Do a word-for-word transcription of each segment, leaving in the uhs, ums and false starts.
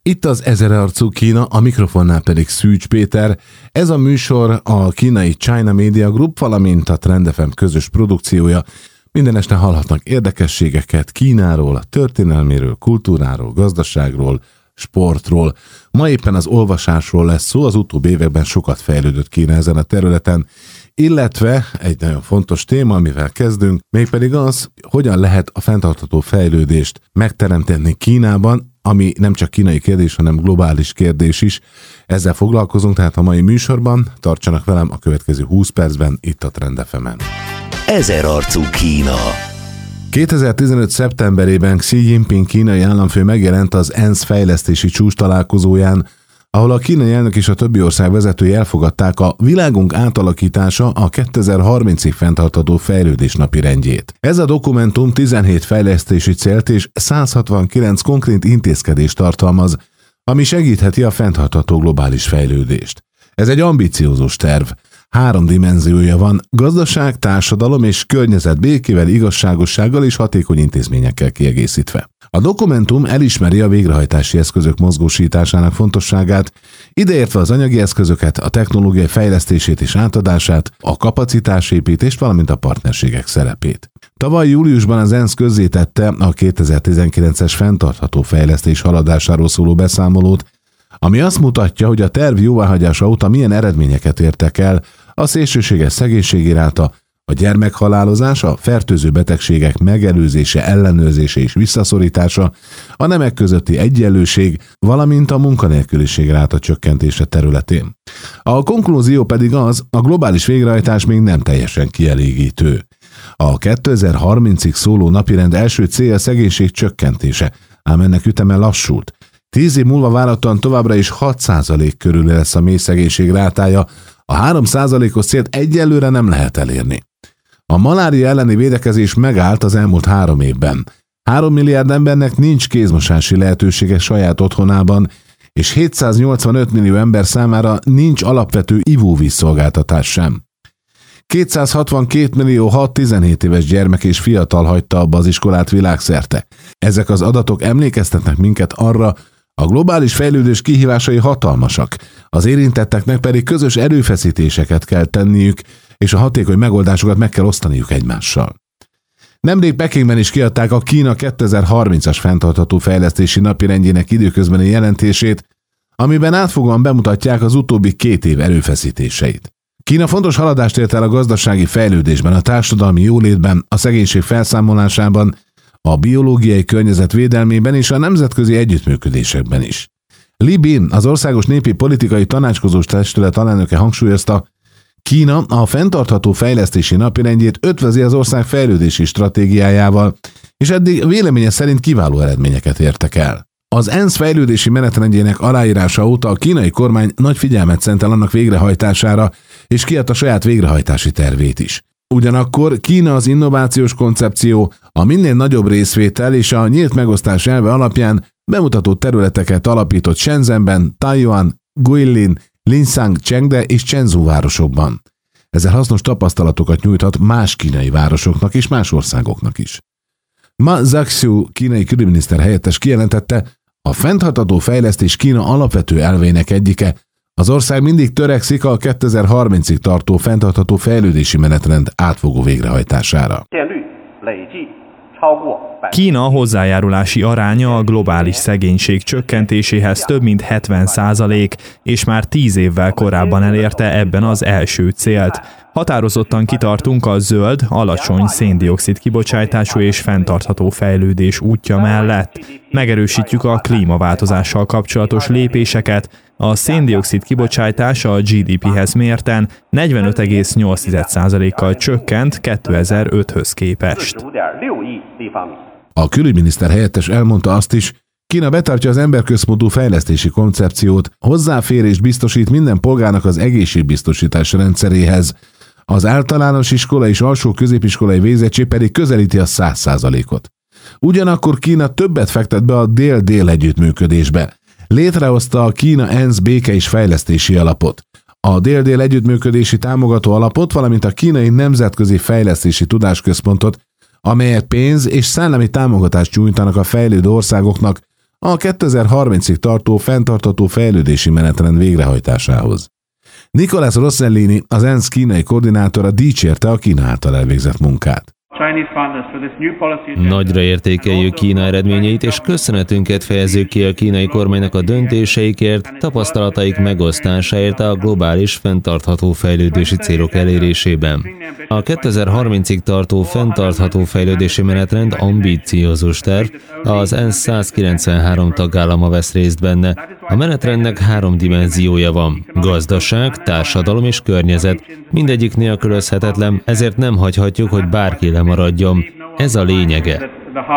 Itt az ezerarcú Kína, a mikrofonnál pedig Szűcs Péter. Ez a műsor a kínai China Media Group, valamint a Trend ef em közös produkciója. Minden este hallhatnak érdekességeket Kínáról, a történelméről, kultúráról, gazdaságról, sportról. Ma éppen az olvasásról lesz szó, az utóbbi években sokat fejlődött Kína ezen a területen, illetve egy nagyon fontos téma, amivel kezdünk, mégpedig az, hogyan lehet a fenntartható fejlődést megteremteni Kínában, ami nem csak kínai kérdés, hanem globális kérdés is. Ezzel foglalkozunk, tehát a mai műsorban. Tartsanak velem a következő húsz percben itt a Trend ef emen. Ezerarcú Kína. kétezer-tizenöt. szeptemberében Xi Jinping kínai államfő megjelent az ENSZ fejlesztési csúcs találkozóján, ahol a kínai elnök és a többi ország vezetői elfogadták a világunk átalakítása a kétezer-harmincig fenntartható fejlődés napirendjét. Ez a dokumentum tizenhét fejlesztési célt és száz hatvankilenc konkrét intézkedést tartalmaz, ami segítheti a fenntartható globális fejlődést. Ez egy ambiciózus terv. Három dimenziója van: gazdaság, társadalom és környezet békével, igazságossággal és hatékony intézményekkel kiegészítve. A dokumentum elismeri a végrehajtási eszközök mozgósításának fontosságát, ideértve az anyagi eszközöket, a technológiai fejlesztését és átadását, a kapacitásépítést, valamint a partnerségek szerepét. Tavaly júliusban az ENSZ közzétette a kétezer-tizenkilences fenntartható fejlesztés haladásáról szóló beszámolót, ami azt mutatja, hogy a terv jóváhagyása óta milyen eredményeket értek el a szélsőséges szegénység iránta, a gyermekhalálozás, a fertőző betegségek megelőzése, ellenőrzése és visszaszorítása, a nemek közötti egyenlőség, valamint a munkanélküliség ráta csökkentése területén. A konklúzió pedig az, a globális végrehajtás még nem teljesen kielégítő. A kétezer-harmincig szóló napirend első célja a szegénység csökkentése, ám ennek üteme lassult. Tíz év múlva várhatóan továbbra is hat százalék körül lesz a mély szegénység rátája, a három százalékos célt egyelőre nem lehet elérni. A malária elleni védekezés megállt az elmúlt három évben. Három milliárd embernek nincs kézmosási lehetősége saját otthonában, és hétszáznyolcvanöt millió ember számára nincs alapvető ivóvízszolgáltatás sem. kétszázhatvankét millió hat-tizenhét éves gyermek és fiatal hagyta abba az iskolát világszerte. Ezek az adatok emlékeztetnek minket arra, a globális fejlődés kihívásai hatalmasak, az érintetteknek pedig közös erőfeszítéseket kell tenniük, és a hatékony megoldásokat meg kell osztaniuk egymással. Nemrég Pekingben is kiadták a Kína kétezer-harmincas fenntartható fejlesztési napirendjének időközbeni jelentését, amiben átfogóan bemutatják az utóbbi két év erőfeszítéseit. Kína fontos haladást ért el a gazdasági fejlődésben, a társadalmi jólétben, a szegénység felszámolásában, a biológiai környezet védelmében és a nemzetközi együttműködésekben is. Li Bin, az Országos Népi Politikai Tanácskozós Testület alelnöke hangsúlyozta, Kína a fenntartható fejlesztési napirendjét ötvözi az ország fejlődési stratégiájával, és eddig véleménye szerint kiváló eredményeket értek el. Az ENSZ fejlődési menetrendjének aláírása óta a kínai kormány nagy figyelmet szentel annak végrehajtására, és kiadta saját végrehajtási tervét is. Ugyanakkor Kína az innovációs koncepció, a minél nagyobb részvétel és a nyílt megosztás elve alapján bemutató területeket alapított Shenzhenben, Taiyuan, Guilin, Linsang, Chengde és Chenzhou városokban. Ezzel hasznos tapasztalatokat nyújthat más kínai városoknak és más országoknak is. Ma Zhaxiu kínai külügyminiszter helyettes kijelentette, a fenntartható fejlesztés Kína alapvető elveinek egyike. Az ország mindig törekszik a kétezer-harmincig tartó fenntartható fejlődési menetrend átfogó végrehajtására. Kína hozzájárulási aránya a globális szegénység csökkentéséhez több mint hetven százalék, és már tíz évvel korábban elérte ebben az első célt. Határozottan kitartunk a zöld, alacsony széndioxid kibocsátású és fenntartható fejlődés útja mellett. Megerősítjük a klímaváltozással kapcsolatos lépéseket. A széndioxid kibocsátás a gé dé péhez mérten negyvenöt egész nyolc százalékkal csökkent kétezer-öthöz képest. A külügyminiszter helyettes elmondta azt is, Kína betartja az emberközpontú fejlesztési koncepciót, hozzáférést biztosít minden polgárnak az egészségbiztosítás rendszeréhez, az általános iskola és alsó középiskolai végzettség pedig közelíti a száz százalékot. Ugyanakkor Kína többet fektet be a dél-dél együttműködésbe. Létrehozta a Kína ENSZ béke és fejlesztési alapot, a dél-dél együttműködési támogató alapot, valamint a kínai nemzetközi fejlesztési tudásközpontot, amelyek pénz és szellemi támogatást nyújtanak a fejlődő országoknak a kétezer-harmincig tartó fenntartható fejlődési menetrend végrehajtásához. Nicolas Rossellini, az ENSZ kínai koordinátora dicsérte a Kína által elvégzett munkát. Nagyra értékeljük Kína eredményeit, és köszönetünket fejezzük ki a kínai kormánynak a döntéseikért, tapasztalataik megosztásáért a globális fenntartható fejlődési célok elérésében. A kétezer-harmincig tartó fenntartható fejlődési menetrend ambíciózus terv, az ENSZ száz kilencvenhárom tagállama vesz részt benne. A menetrendnek három dimenziója van: gazdaság, társadalom és környezet. Mindegyik nélkülözhetetlen, ezért nem hagyhatjuk, hogy bárki lemaradjon. Ez a lényege.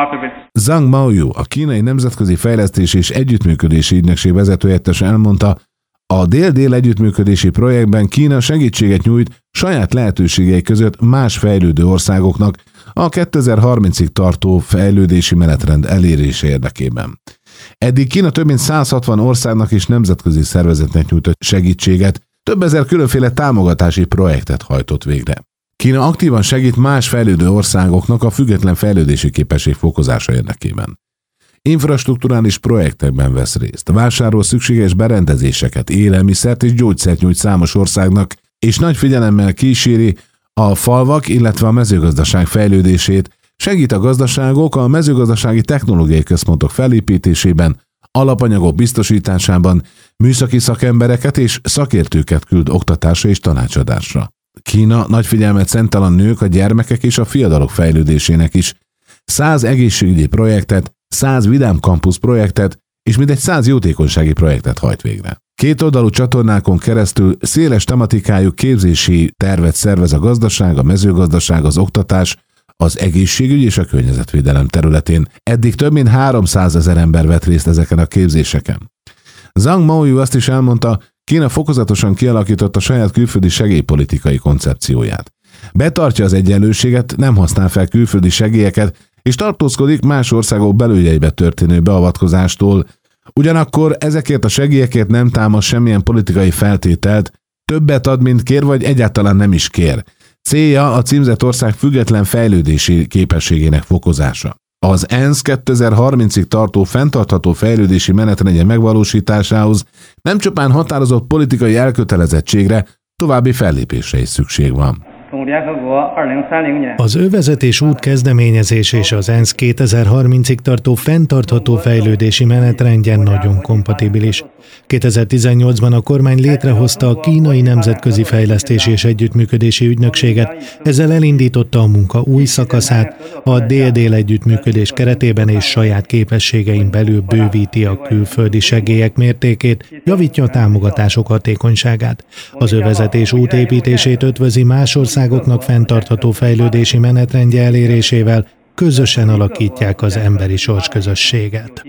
Zhang Maoyu, a Kínai Nemzetközi Fejlesztési és Együttműködési Ügynökség vezetőhelyettese elmondta, a dél-dél együttműködési projektben Kína segítséget nyújt saját lehetőségei között más fejlődő országoknak a kétezer-harmincig tartó fejlődési menetrend elérése érdekében. Eddig Kína több mint száz hatvan országnak és nemzetközi szervezetnek nyújtott segítséget, több ezer különféle támogatási projektet hajtott végre. Kína aktívan segít más fejlődő országoknak a független fejlődési képesség fokozása érdekében. Infrastrukturális projektekben vesz részt, vásárol szükséges berendezéseket, élelmiszert és gyógyszert nyújt számos országnak, és nagy figyelemmel kíséri a falvak, illetve a mezőgazdaság fejlődését, segít a gazdaságok a mezőgazdasági technológiai központok felépítésében, alapanyagok biztosításában, műszaki szakembereket és szakértőket küld oktatásra és tanácsadásra. Kína nagy figyelmet szentel a nők, a gyermekek és a fiatalok fejlődésének is. száz egészségügyi projektet, száz vidám kampusz projektet és mindegy száz jótékonysági projektet hajt végre. Kétoldalú csatornákon keresztül széles tematikájú képzési tervet szervez a gazdaság, a mezőgazdaság, az oktatás, az egészségügy és a környezetvédelem területén. Eddig több mint háromszázezer ember vett részt ezeken a képzéseken. Zhang Maoyu azt is elmondta, Kína fokozatosan kialakította saját külföldi segélypolitikai koncepcióját. Betartja az egyenlőséget, nem használ fel külföldi segélyeket, és tartózkodik más országok belügyeibe történő beavatkozástól, ugyanakkor ezekért a segélyekért nem támaszt semmilyen politikai feltételt, többet ad, mint kér, vagy egyáltalán nem is kér. Célja a címzett ország független fejlődési képességének fokozása. Az ENSZ kétezer-harmincig tartó fenntartható fejlődési menetrendje megvalósításához nem csupán határozott politikai elkötelezettségre, további fellépésre is szükség van. Az övezetés út kezdeményezés és az ENSZ kétezer-harmincig tartó fenntartható fejlődési menetrendje nagyon kompatibilis. kétezer-tizennyolcban a kormány létrehozta a Kínai Nemzetközi Fejlesztési és Együttműködési Ügynökséget, ezzel elindította a munka új szakaszát, a dél-dél együttműködés keretében és saját képességein belül bővíti a külföldi segélyek mértékét, javítja a támogatások hatékonyságát. Az övezetés útépítését ötvözi más országoknak fenntartható fejlődési menetrendje elérésével, közösen alakítják az emberi sorsközösséget.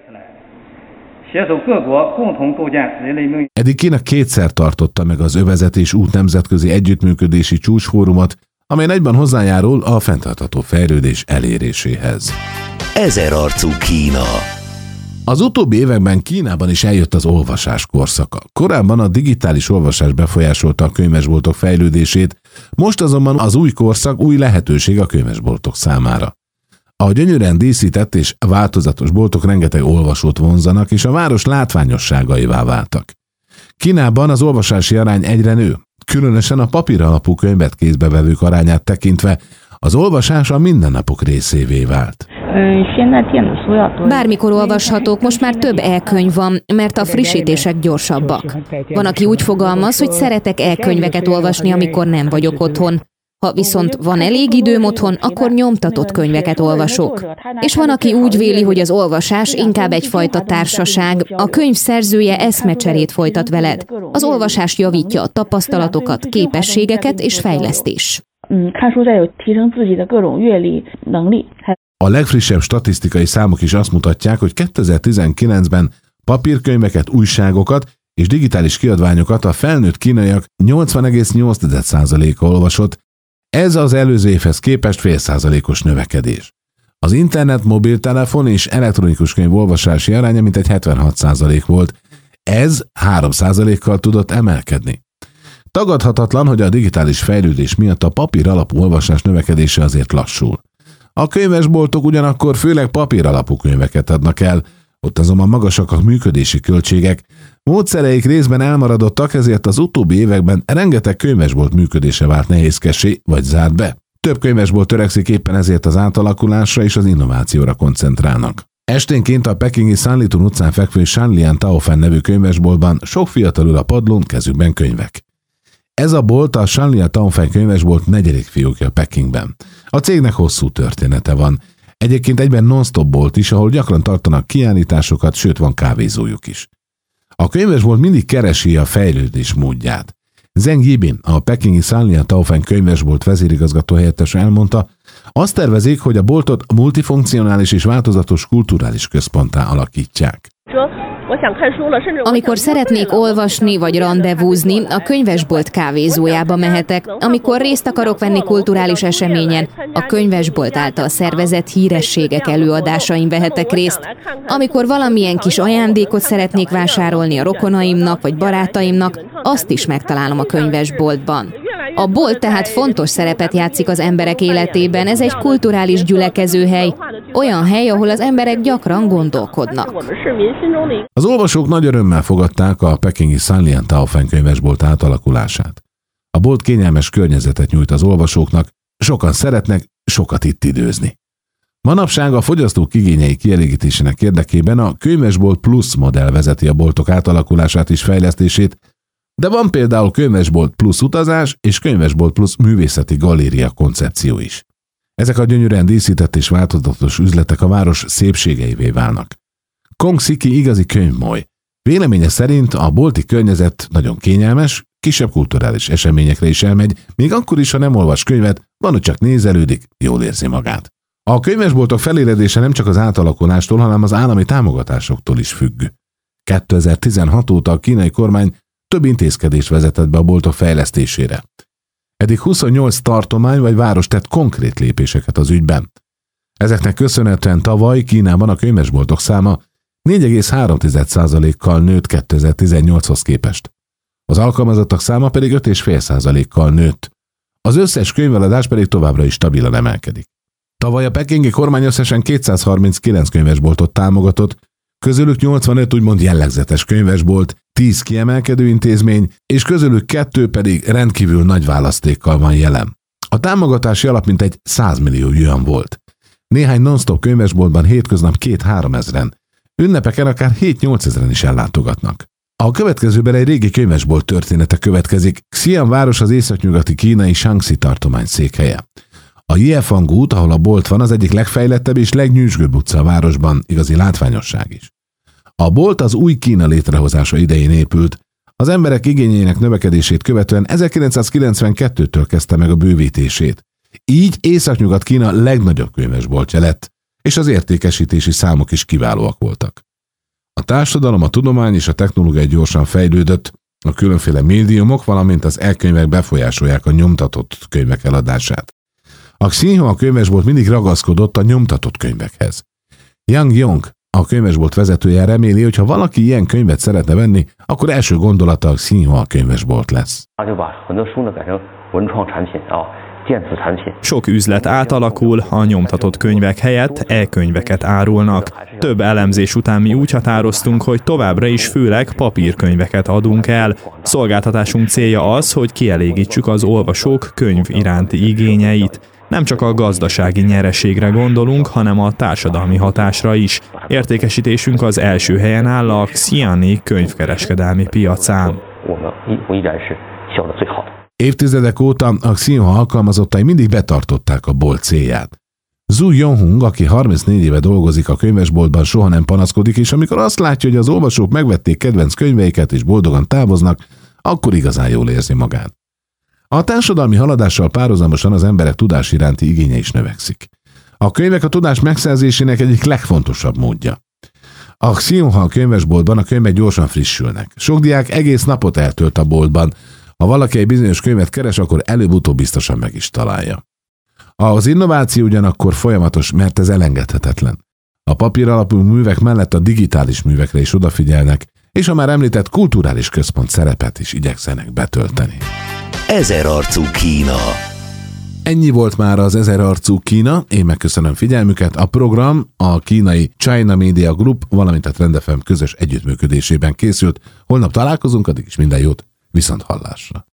Eddig Kína kétszer tartotta meg az övezetés út nemzetközi együttműködési csúcsfórumot, amely egyben hozzájárul a fenntartható fejlődés eléréséhez. Ezerarcú Kína. Az utóbbi években Kínában is eljött az olvasás korszaka. Korábban a digitális olvasás befolyásolta a könyvesboltok fejlődését, most azonban az új korszak új lehetőség a könyvesboltok számára. A gyönyörűen díszített és változatos boltok rengeteg olvasót vonzanak, és a város látványosságaivá váltak. Kínában az olvasási arány egyre nő, különösen a papír alapú könyvet kézbevevők arányát tekintve az olvasás a mindennapok részévé vált. Bármikor olvashatók, most már több e-könyv van, mert a frissítések gyorsabbak. Van, aki úgy fogalmaz, hogy szeretek e-könyveket olvasni, amikor nem vagyok otthon. Ha viszont van elég időm otthon, akkor nyomtatott könyveket olvasok. És van, aki úgy véli, hogy az olvasás inkább egyfajta társaság, a könyv szerzője eszmecserét folytat veled. Az olvasás javítja a tapasztalatokat, képességeket és fejlesztés. A legfrissebb statisztikai számok is azt mutatják, hogy kétezer-tizenkilencben papírkönyveket, újságokat és digitális kiadványokat a felnőtt kínaiak nyolcvan egész nyolc százaléka olvasott, ez az előző évhez képest fél százalékos növekedés. Az internet, mobiltelefon és elektronikus könyv olvasási aránya mintegy hetvenhat százalék volt, ez három százalékkal tudott emelkedni. Tagadhatatlan, hogy a digitális fejlődés miatt a papír alapú olvasás növekedése azért lassul. A könyvesboltok ugyanakkor főleg papír alapú könyveket adnak el, Ott azonban magasak a működési költségek, módszereik részben elmaradottak, ezért az utóbbi években rengeteg könyvesbolt működése vált nehézkessé vagy zárt be. Több könyvesbolt törekszik éppen ezért az átalakulásra és az innovációra koncentrálnak. Esténként a pekingi Sanlitun utcán fekvő Shanlian Taofen nevű könyvesboltban sok fiatal ül a padlón, kezükben könyvek. Ez a bolt a Shanlian Taofen könyvesbolt negyedik fiókja Pekingben. A cégnek hosszú története van. Egyébként egyben non-stop bolt is, ahol gyakran tartanak kiállításokat, sőt van kávézójuk is. A könyvesbolt mindig keresi a fejlődés módját. Zheng Yibin, a pekingi Shanlian Taofen könyvesbolt vezérigazgató helyettes elmondta, azt tervezik, hogy a boltot multifunkcionális és változatos kulturális központtá alakítják. Amikor szeretnék olvasni vagy randevúzni, a könyvesbolt kávézójába mehetek. Amikor részt akarok venni kulturális eseményen, a könyvesbolt által szervezett hírességek előadásain vehetek részt. Amikor valamilyen kis ajándékot szeretnék vásárolni a rokonaimnak vagy barátaimnak, azt is megtalálom a könyvesboltban. A bolt tehát fontos szerepet játszik az emberek életében, ez egy kulturális gyülekezőhely, olyan hely, ahol az emberek gyakran gondolkodnak. Az olvasók nagy örömmel fogadták a pekingi Shanlian Taofen könyvesbolt átalakulását. A bolt kényelmes környezetet nyújt az olvasóknak, sokan szeretnek sokat itt időzni. Manapság a fogyasztók igényei kielégítésének érdekében a Könyvesbolt Plus modell vezeti a boltok átalakulását és fejlesztését, de van például Könyvesbolt Plus utazás és Könyvesbolt Plus művészeti galéria koncepció is. Ezek a gyönyörűen díszített és változatos üzletek a város szépségeivé válnak. Kong Siki igazi könyvmoly. Véleménye szerint a bolti környezet nagyon kényelmes, kisebb kulturális eseményekre is elmegy, még akkor is, ha nem olvas könyvet, van, hogy csak nézelődik, jól érzi magát. A könyvesboltok feléledése nem csak az átalakulástól, hanem az állami támogatásoktól is függ. kétezer-tizenhat óta a kínai kormány több intézkedést vezetett be a boltok fejlesztésére. Eddig huszonnyolc tartomány vagy város tett konkrét lépéseket az ügyben. Ezeknek köszönhetően tavaly Kínában a könyvesboltok száma négy egész három százalékkal nőtt kétezer-tizennyolchoz képest. Az alkalmazottak száma pedig öt egész öt százalékkal nőtt. Az összes könyveladás pedig továbbra is stabilan emelkedik. Tavaly a pekingi kormány összesen kétszázharminckilenc könyvesboltot támogatott, közülük nyolcvanöt úgymond jellegzetes könyvesbolt, tíz kiemelkedő intézmény, és közülük kettő pedig rendkívül nagy választékkal van jelen. A támogatási alap mintegy száz millió yuan volt. Néhány non-stop könyvesboltban hétköznap két-három ezren, ünnepeken akár hét-nyolc ezren is ellátogatnak. A következőben egy régi könyvesbolt története következik. Xi'an város az északnyugati kínai Shaanxi tartomány székhelye. A Jiefang út, ahol a bolt van, az egyik legfejlettebb és legnyűsgőbb utca a városban, igazi látványosság is. A bolt az új Kína létrehozása idején épült. Az emberek igényének növekedését követően ezerkilencszázkilencvenkettőtől kezdte meg a bővítését. Így Északnyugat-Kína legnagyobb könyvesboltja lett, és az értékesítési számok is kiválóak voltak. A társadalom, a tudomány és a technológia gyorsan fejlődött, a különféle médiumok, valamint az e-könyvek befolyásolják a nyomtatott könyvek eladását. A Xinhua könyvesbolt mindig ragaszkodott a nyomtatott könyvekhez. Yang Yong, a könyvesbolt vezetője reméli, hogy ha valaki ilyen könyvet szeretne venni, akkor első gondolata a Xinhua könyvesbolt lesz. Sok üzlet átalakul, a nyomtatott könyvek helyett e-könyveket árulnak. Több elemzés után mi úgy határoztunk, hogy továbbra is főleg papírkönyveket adunk el. Szolgáltatásunk célja az, hogy kielégítsük az olvasók könyv iránti igényeit. Nem csak a gazdasági nyereségre gondolunk, hanem a társadalmi hatásra is. Értékesítésünk az első helyen áll a Xi'ani könyvkereskedelmi piacán. Évtizedek óta a Xinhua alkalmazottai mindig betartották a bolt célját. Zhu Yonghung, aki harmincnégy éve dolgozik a könyvesboltban, soha nem panaszkodik, és amikor azt látja, hogy az olvasók megvették kedvenc könyveiket és boldogan távoznak, akkor igazán jól érzi magát. A társadalmi haladással párhuzamosan az emberek tudás iránti igénye is növekszik. A könyvek a tudás megszerzésének egyik legfontosabb módja. A Xinhua könyvesboltban a könyvek gyorsan frissülnek. Sok diák egész napot eltölt a boltban. Ha valaki egy bizonyos könyvet keres, akkor előbb-utóbb biztosan meg is találja. Az innováció ugyanakkor folyamatos, mert ez elengedhetetlen. A papír alapú művek mellett a digitális művekre is odafigyelnek, és a már említett kulturális központ szerepet is igyekszenek betölteni. Ezerarcú Kína. Ennyi volt már az ezerarcú Kína, én megköszönöm figyelmüket. A program a kínai China Media Group, valamint a Trend ef em közös együttműködésében készült. Holnap találkozunk, addig is minden jót, viszont hallásra.